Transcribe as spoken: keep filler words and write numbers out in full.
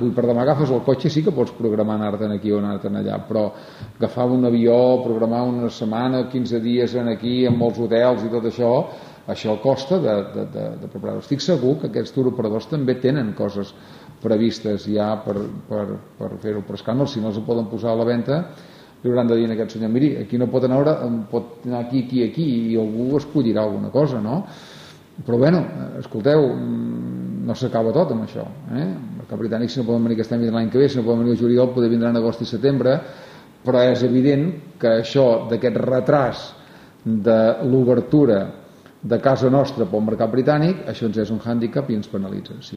vull per demà agafes el cotxe, sí que pots programar anar-te'n aquí o anar-te'n allà, però agafar un avió, programar una setmana, quinze dies en aquí, amb molts hotels i tot això, això costa de, de, de, de preparar. Estic segur que aquests touroperadors també tenen coses previstes ja per, per, per fer-ho, però és que no, si no els poden posar a la venda, li hauran de dir a aquest senyor, miri, aquí no pot anar, pot anar aquí, aquí, aquí, i algú escollirà alguna cosa, no? Però bueno, escolteu, no s'acaba tot amb això, eh? El mercat britànic, si no poden venir aquest any l'any que ve, si no poden venir el juliol, poder vindre en agost i setembre, però és evident que això d'aquest retras de l'obertura de casa nostra pel mercat britànic, això ens és un hàndicap i ens penalitza. Sí.